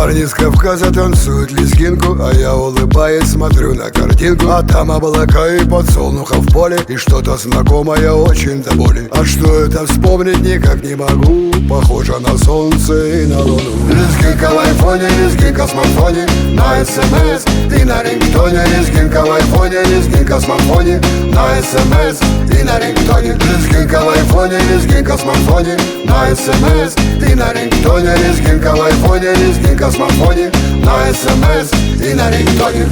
Парни с Кавказа танцуют лезгинку, а я улыбаясь смотрю на картинку. А там облака и подсолнуха в поле, и что-то знакомое очень до боли. А что это вспомнить никак не могу, похоже на солнце и на луну. Лезгинка в айфоне, лезгинка в смартфоне, на СМС и на рингтоне. Лезгинка в айфоне, лезгинка в смартфоне, на СМС и на рингтоне. Лезгинка в айфоне, лезгинка в смартфоне, на СМС и на рингтоне. Лезгинка в айфоне, лезгинка в смартфоне, на СМС и на рингтоне.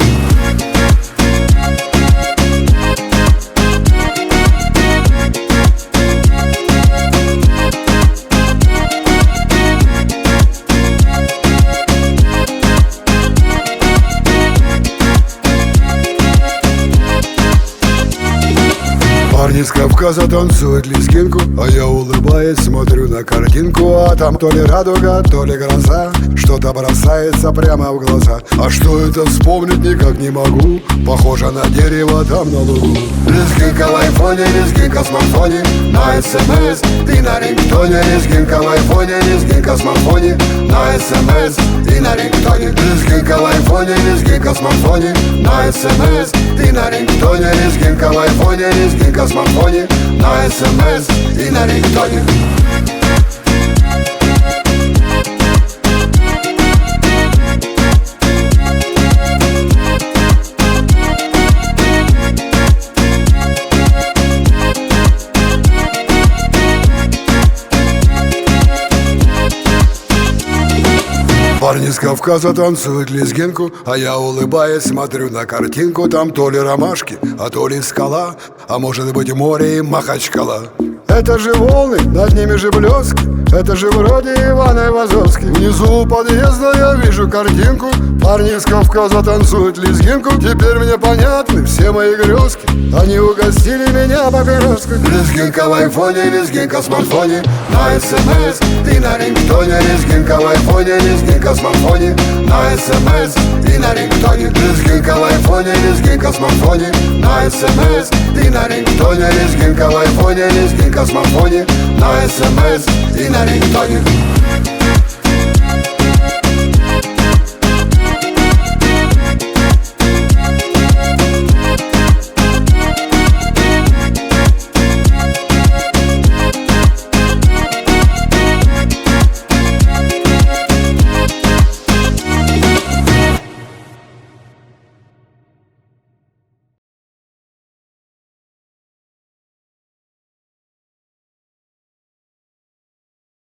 Парни с Кавказа танцуют лезгинку, а я улыбаясь смотрю на картинку. А там то ли радуга, то ли гроза, что-то бросается прямо в глаза. А что это вспомнить никак не могу, похоже на дерево там на лугу. Лезгинка в айфоне, лезгинка в смартфоне, на СМС и на рингтоне. Лезгинка в айфоне, лезгинка в смартфоне, на СМС и на рингтоне. Лезгинка в айфоне, лезгинка в смартфоне, на СМС и на рингтоне. Лезгинка в айфоне, лезгинка в смартфоне, на СМС и на рингтоне. Парни с Кавказа танцуют лезгинку, а я улыбаясь смотрю на картинку. Там то ли ромашки, а то ли скала, а может быть море и Махачкала. Это же волны, над ними же блески, это же вроде Иван Айвазовский. Внизу у подъезда я вижу картинку, парни с Кавказа танцуют лезгинку. Теперь мне понятны все мои грезки, они угостили меня папироской. Лезгинка в айфоне, лезгинка в смартфоне, на СМС и на рингтоне. Лезгинка в айфоне, лезгинка в смартфоне, на СМС и на рингтоне. Лезгинка в айфоне, лезгинка в смартфоне, на СМС и на рингтоне. Лезгинка в айфоне, лезгинка в смартфоне, на СМС и на рингтоне.